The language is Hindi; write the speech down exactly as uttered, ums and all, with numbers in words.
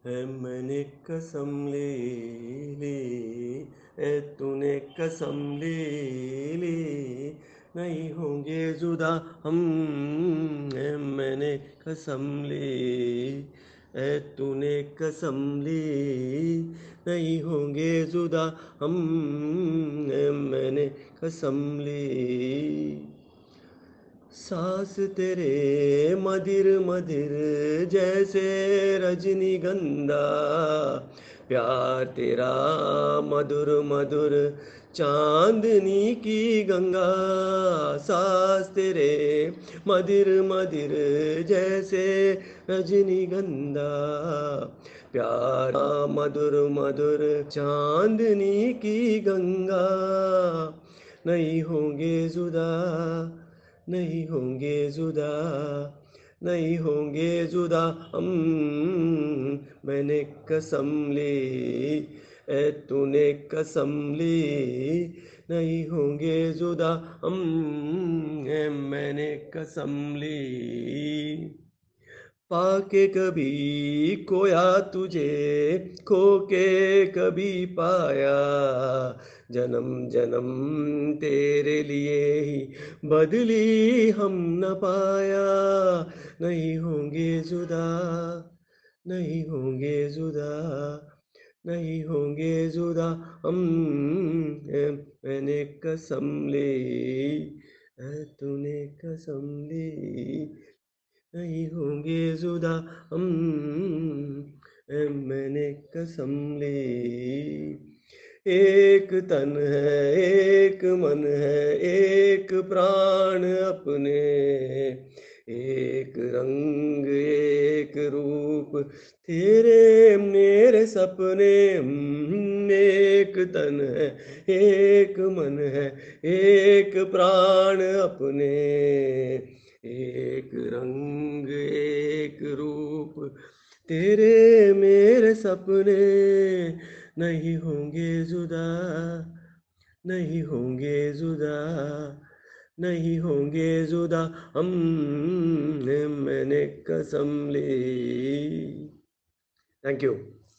है मैंने कसम ले ली, ए तूने कसम ले ली, नहीं होंगे जुदा हम, है मैंने कसम ली, ए तूने कसम ली, नहीं होंगे जुदा हम, है मैंने कसम ली। सांस तेरे मधिर मधिर जैसे रजनीगंधा, प्यार तेरा मधुर मधुर चांदनी की गंगा। सांस तेरे मधिर मधिर जैसे रजनीगंधा, प्यार मधुर मधुर चांदनी की गंगा, नहीं होंगे जुदा, नहीं होंगे जुदा, नहीं होंगे जुदा हम, मैंने कसम ली, ए तूने कसम ली, नहीं होंगे जुदा हम, ए मैंने कसम ली। पाके कभी खोया तुझे, खो के कभी पाया, जन्म जन्म तेरे लिए ही बदली हम न पाया, नहीं होंगे जुदा, नहीं होंगे जुदा, नहीं होंगे जुदा हम, ए मैंने कसम ली, ए तूने कसम ली, नहीं होंगे जुदा हम, ए मैंने कसम ली। एक तन है एक मन है एक प्राण अपने, एक रंग एक रूप तेरे मेरे सपने, हम्म, एक तन है एक मन है एक प्राण अपने, एक रंग एक रूप तेरे मेरे सपने, नहीं होंगे जुदा, नहीं होंगे जुदा, नहीं होंगे जुदा हम, मैंने कसम ली। Thank you.